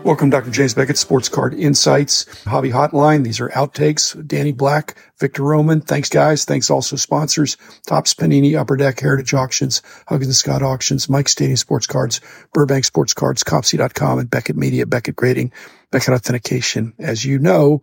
Welcome, Dr. James Beckett, Sports Card Insights, Hobby Hotline. These are outtakes. Danny Black, Victor Roman. Thanks, guys. Thanks also sponsors, Topps, Panini, Upper Deck, Heritage Auctions, Huggins & Scott Auctions, Mike Stadium Sports Cards, Burbank Sports Cards, Copsy.com, and Beckett Media, Beckett Grading, Beckett Authentication. As you know,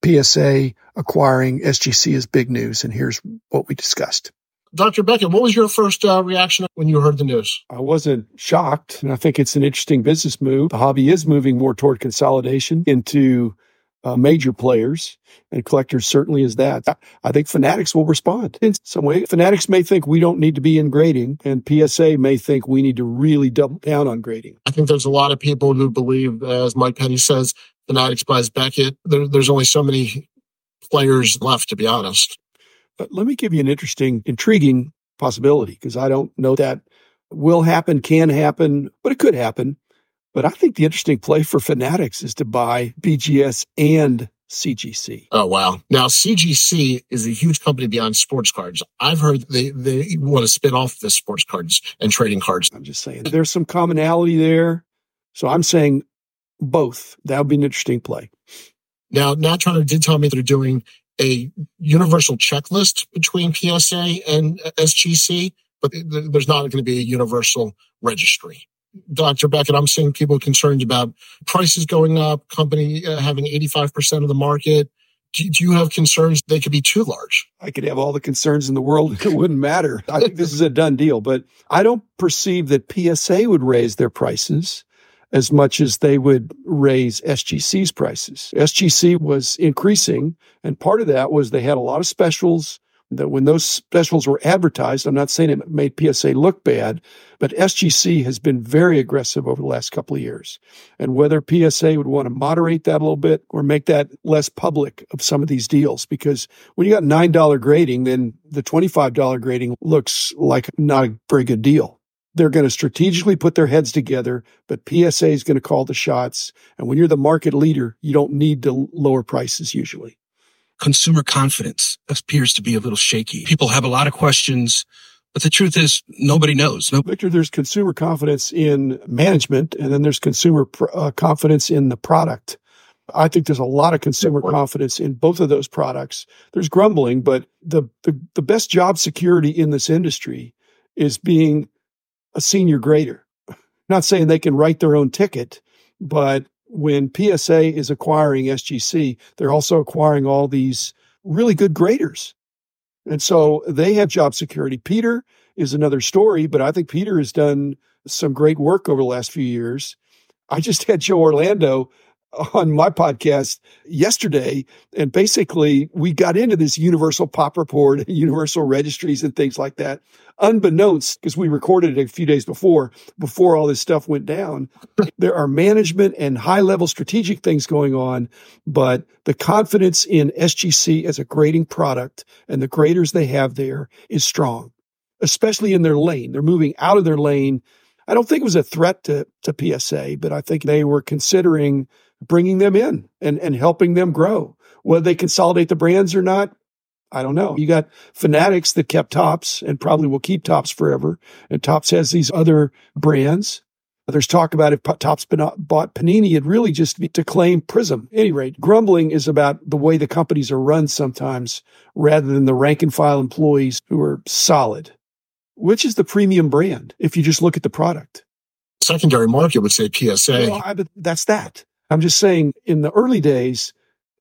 PSA acquiring SGC is big news, and here's what we discussed. Dr. Beckett, what was your first reaction when you heard the news? I wasn't shocked, and I think it's an interesting business move. The hobby is moving more toward consolidation into major players, and Collectors certainly is that. I think Fanatics will respond in some way. Fanatics may think we don't need to be in grading, and PSA may think we need to really double down on grading. I think there's a lot of people who believe, as Mike Penny says, Fanatics buys Beckett. There's only so many players left, to be honest. But let me give you an intriguing possibility, because I don't know that will happen, can happen, but it could happen. But I think the interesting play for Fanatics is to buy BGS and CGC. Oh, wow. Now, CGC is a huge company beyond sports cards. I've heard they want to spin off the sports cards and trading cards. I'm just saying there's some commonality there. So I'm saying both. That would be an interesting play. Now, Natronic did tell me they're doing a universal checklist between PSA and SGC, but there's not going to be a universal registry. Dr. Beckett, I'm seeing people concerned about prices going up, company having 85% of the market. Do you have concerns they could be too large? I could have all the concerns in the world. It wouldn't matter. I think this is a done deal, but I don't perceive that PSA would raise their prices as much as they would raise SGC's prices. SGC was increasing, and part of that was they had a lot of specials. That when those specials were advertised, I'm not saying it made PSA look bad, but SGC has been very aggressive over the last couple of years. And whether PSA would want to moderate that a little bit or make that less public of some of these deals, because when you got $9 grading, then the $25 grading looks like not a very good deal. They're going to strategically put their heads together, but PSA is going to call the shots. And when you're the market leader, you don't need to lower prices usually. Consumer confidence appears to be a little shaky. People have a lot of questions, but the truth is nobody knows. Victor, there's consumer confidence in management, and then there's consumer confidence in the product. I think there's a lot of consumer confidence in both of those products. There's grumbling, but the best job security in this industry is being a senior grader. Not saying they can write their own ticket, but when PSA is acquiring SGC, they're also acquiring all these really good graders. And so they have job security. Peter is another story, but I think Peter has done some great work over the last few years. I just had Joe Orlando on my podcast yesterday, and basically we got into this universal pop report, universal registries and things like that, unbeknownst, because we recorded it a few days before all this stuff went down. There are management and high-level strategic things going on, but the confidence in SGC as a grading product and the graders they have there is strong, especially in their lane. They're moving out of their lane. I don't think it was a threat to PSA, but I think they were considering bringing them in and helping them grow. Whether they consolidate the brands or not, I don't know. You got Fanatics that kept Topps and probably will keep Topps forever. And Topps has these other brands. There's talk about if Topps bought Panini, it'd really just be to claim Prism. At any rate, grumbling is about the way the companies are run sometimes rather than the rank and file employees who are solid. Which is the premium brand if you just look at the product? Secondary market would say PSA. Well, that's that. I'm just saying in the early days,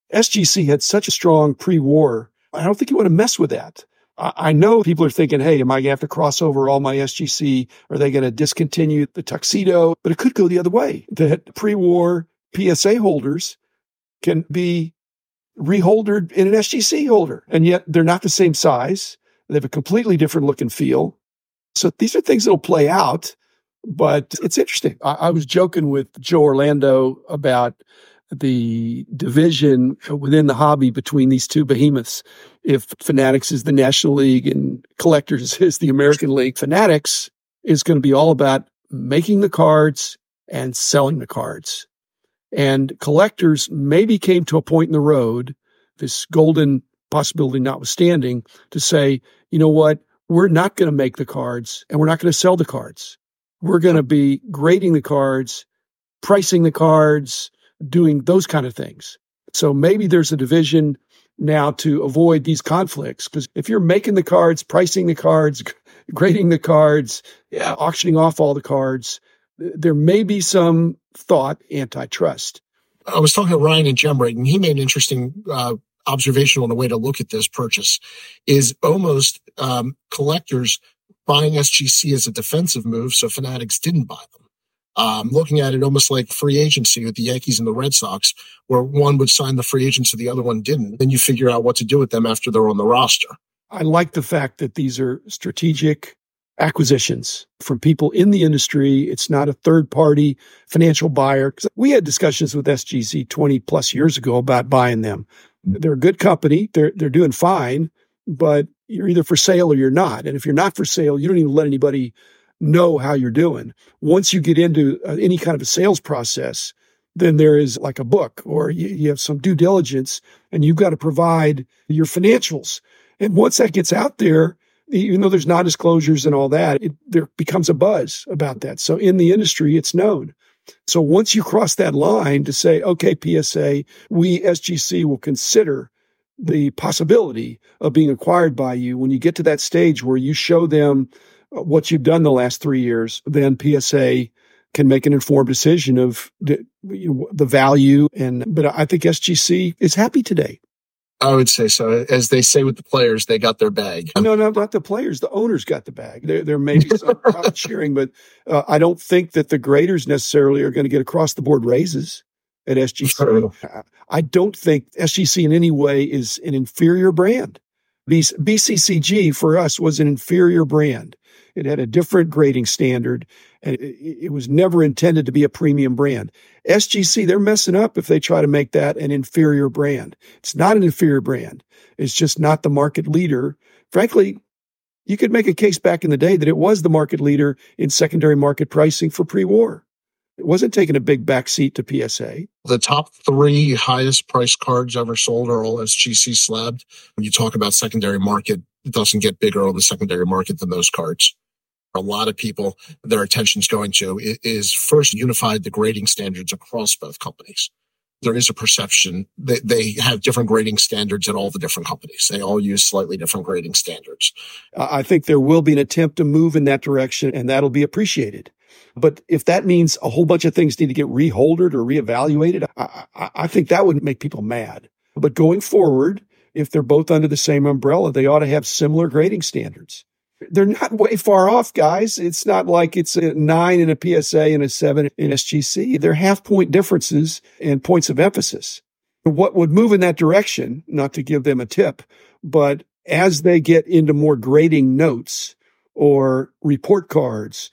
SGC had such a strong pre-war. I don't think you want to mess with that. I know people are thinking, hey, am I going to have to cross over all my SGC? Are they going to discontinue the tuxedo? But it could go the other way. That pre-war PSA holders can be reholdered in an SGC holder. And yet they're not the same size. They have a completely different look and feel. So these are things that will play out. But it's interesting. I was joking with Joe Orlando about the division within the hobby between these two behemoths. If Fanatics is the National League and Collectors is the American League, Fanatics is going to be all about making the cards and selling the cards. And Collectors maybe came to a point in the road, this golden possibility notwithstanding, to say, you know what, we're not going to make the cards and we're not going to sell the cards. We're going to be grading the cards pricing the cards, doing those kind of things. So maybe there's a division now to avoid these conflicts, because if you're making the cards, pricing the cards, grading the cards, auctioning off all the cards, there may be some thought antitrust. I was talking to Ryan and Gemright, and he made an interesting observation on the way to look at this purchase is almost collectors buying SGC as a defensive move, so Fanatics didn't buy them. Looking at it almost like free agency with the Yankees and the Red Sox, where one would sign the free agent so the other one didn't. Then you figure out what to do with them after they're on the roster. I like the fact that these are strategic acquisitions from people in the industry. It's not a third-party financial buyer. We had discussions with SGC 20 plus years ago about buying them. They're a good company. They're doing fine, but you're either for sale or you're not. And if you're not for sale, you don't even let anybody know how you're doing. Once you get into any kind of a sales process, then there is like a book, or you have some due diligence, and you've got to provide your financials. And once that gets out there, even though there's non-disclosures and all that, there becomes a buzz about that. So in the industry, it's known. So once you cross that line to say, okay, PSA, we, SGC, will consider the possibility of being acquired by you. When you get to that stage where you show them what you've done the last 3 years, then PSA can make an informed decision of the value. But I think SGC is happy today. I would say so. As they say with the players, they got their bag. No, not the players. The owners got the bag. There may be some profit sharing, but I don't think that the graders necessarily are going to get across the board raises at SGC. I don't think SGC in any way is an inferior brand. BCCG for us was an inferior brand. It had a different grading standard, and it was never intended to be a premium brand. SGC, they're messing up if they try to make that an inferior brand. It's not an inferior brand. It's just not the market leader. Frankly, you could make a case back in the day that it was the market leader in secondary market pricing for pre-war. It wasn't taking a big backseat to PSA. The top 3 highest priced cards ever sold are all SGC slabbed. When you talk about secondary market, it doesn't get bigger on the secondary market than those cards. A lot of people, their attention's going to is first unified the grading standards across both companies. There is a perception that they have different grading standards at all the different companies. They all use slightly different grading standards. I think there will be an attempt to move in that direction, and that'll be appreciated. But if that means a whole bunch of things need to get reholdered or reevaluated, I think that would make people mad. But going forward, if they're both under the same umbrella, they ought to have similar grading standards. They're not way far off, guys. It's not like it's a 9 in a PSA and a 7 in SGC. They're half-point differences and points of emphasis. What would move in that direction, not to give them a tip, but as they get into more grading notes or report cards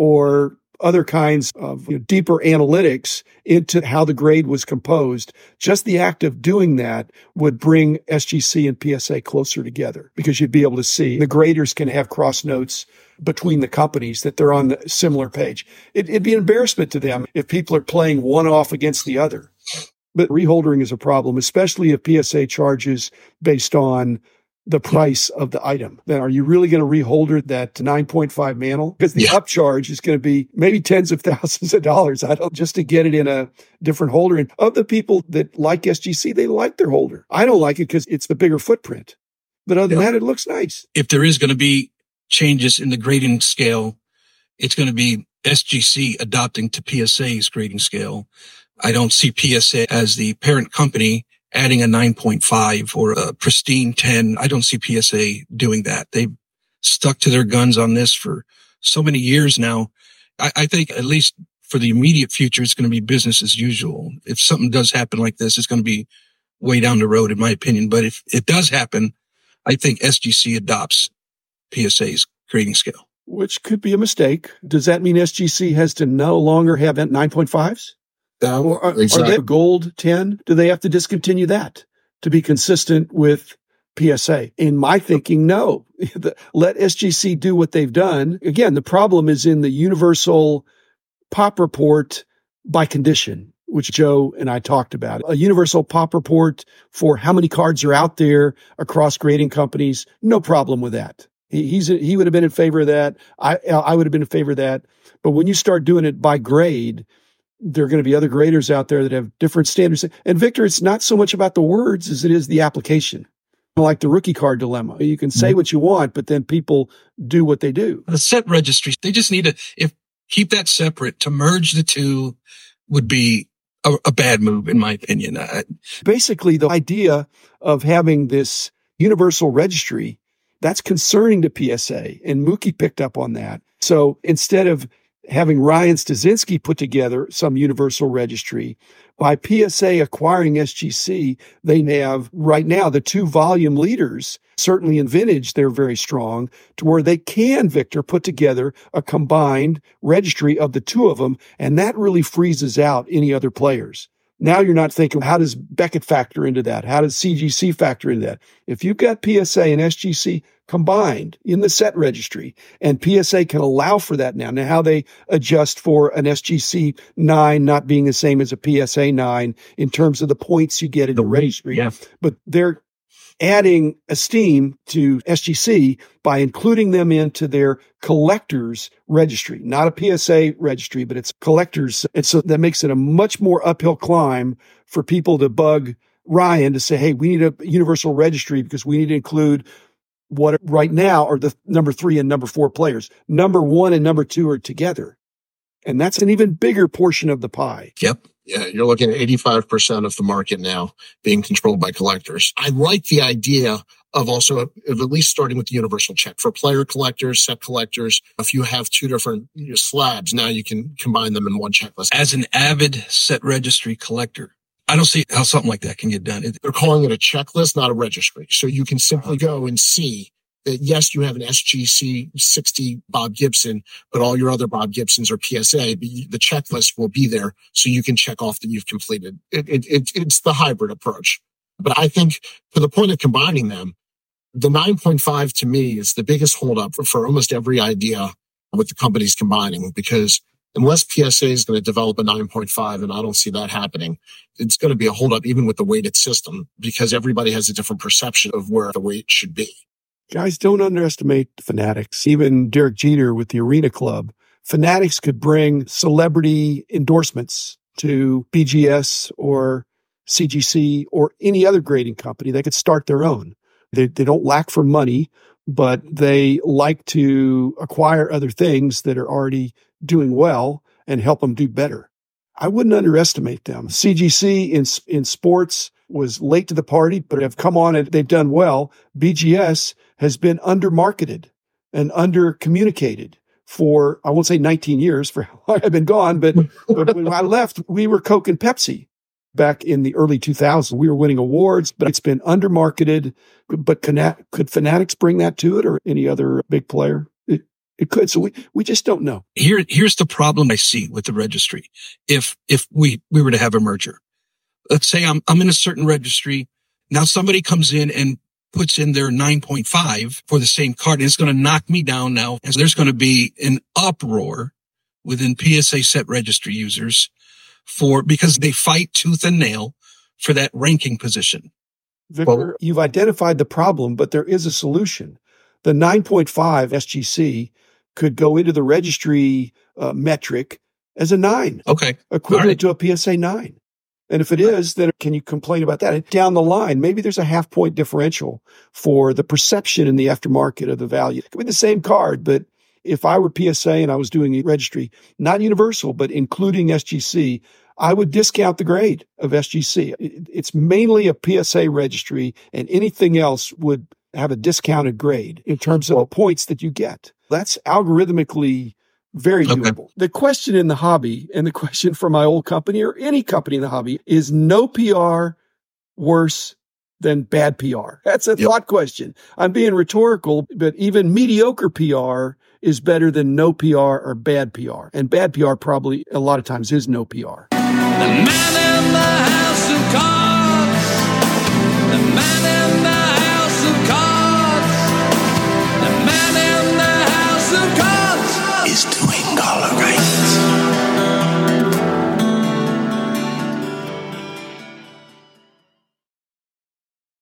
or other kinds of deeper analytics into how the grade was composed, just the act of doing that would bring SGC and PSA closer together, because you'd be able to see the graders can have cross notes between the companies that they're on the similar page. It'd be an embarrassment to them if people are playing one off against the other. But reholdering is a problem, especially if PSA charges based on the price of the item. Then are you really going to reholder that 9.5 mantle? Because the upcharge is going to be maybe tens of thousands of dollars. Just to get it in a different holder. And of the people that like SGC, they like their holder. I don't like it because it's the bigger footprint. But other than that, it looks nice. If there is going to be changes in the grading scale, it's going to be SGC adopting to PSA's grading scale. I don't see PSA as the parent company adding a 9.5 or a pristine 10. I don't see PSA doing that. They've stuck to their guns on this for so many years now. I think at least for the immediate future, it's going to be business as usual. If something does happen like this, it's going to be way down the road, in my opinion. But if it does happen, I think SGC adopts PSA's grading scale. Which could be a mistake. Does that mean SGC has to no longer have 9.5s? Are they a gold 10? Do they have to discontinue that to be consistent with PSA? In my thinking, no. Let SGC do what they've done. Again, the problem is in the universal pop report by condition, which Joe and I talked about. A universal pop report for how many cards are out there across grading companies, no problem with that. He would have been in favor of that. I would have been in favor of that. But when you start doing it by grade, there are going to be other graders out there that have different standards. And Victor, it's not so much about the words as it is the application. Like the rookie card dilemma. You can say what you want, but then people do what they do. The set registry, they just need to keep that separate. To merge the two would be a bad move, in my opinion. Basically, the idea of having this universal registry, that's concerning to PSA, and Mookie picked up on that. So instead of having Ryan Stasinski put together some universal registry, by PSA acquiring SGC, they have right now the two volume leaders. Certainly in vintage, they're very strong to where they can, Victor, put together a combined registry of the two of them. And that really freezes out any other players. Now you're not thinking, how does Beckett factor into that? How does CGC factor into that? If you've got PSA and SGC combined in the set registry, and PSA can allow for that now. Now, how they adjust for an SGC 9 not being the same as a PSA 9 in terms of the points you get in the registry. Yeah. But they're adding esteem to SGC by including them into their collectors registry, not a PSA registry, but it's collectors. And so that makes it a much more uphill climb for people to bug Ryan to say, hey, we need a universal registry because we need to include what right now are the number 3 and number 4 players. Number 1 and number 2 are together. And that's an even bigger portion of the pie. Yep. Yeah, you're looking at 85% of the market now being controlled by collectors. I like the idea of also of at least starting with the universal check for player collectors, set collectors. If you have two different slabs, now you can combine them in one checklist. As an avid set registry collector, I don't see how something like that can get done. They're calling it a checklist, not a registry. So you can simply go and see that, yes, you have an SGC 60 Bob Gibson, but all your other Bob Gibsons are PSA. The checklist will be there so you can check off that you've completed. It's the hybrid approach. But I think to the point of combining them, the 9.5 to me is the biggest holdup for almost every idea with the companies combining, because unless PSA is going to develop a 9.5, and I don't see that happening, it's going to be a holdup even with the weighted system because everybody has a different perception of where the weight should be. Guys, don't underestimate Fanatics. Even Derek Jeter with the Arena Club. Fanatics could bring celebrity endorsements to BGS or CGC or any other grading company. They could start their own. They don't lack for money, but they like to acquire other things that are already doing well and help them do better. I wouldn't underestimate them. CGC in sports was late to the party, but have come on and they've done well. BGS has been undermarketed and under-communicated for, I won't say 19 years for how long I've been gone, but when I left, we were Coke and Pepsi back in the early 2000s. We were winning awards, but it's been undermarketed. But could Fanatics bring that to it or any other big player? It could. So we just don't know. Here's the problem I see with the registry. If we were to have a merger, let's say I'm in a certain registry. Now somebody comes in and puts in their 9.5 for the same card, and it's going to knock me down now. And so there's going to be an uproar within PSA set registry users because they fight tooth and nail for that ranking position. Victor, you've identified the problem, but there is a solution. The 9.5 SGC could go into the registry metric as a 9. Okay. Equivalent to a PSA 9. And if it is, then can you complain about that? And down the line, maybe there's a half-point differential for the perception in the aftermarket of the value. It could be the same card, but if I were PSA and I was doing a registry, not universal, but including SGC, I would discount the grade of SGC. It's mainly a PSA registry, and anything else would have a discounted grade in terms of the points that you get. That's algorithmically very doable. Okay. The question in the hobby, and the question for my old company or any company in the hobby, is no PR worse than bad PR? That's a thought question. I'm being rhetorical, but even mediocre PR is better than no PR or bad PR. And bad PR probably a lot of times is no PR. The man in the house of cards.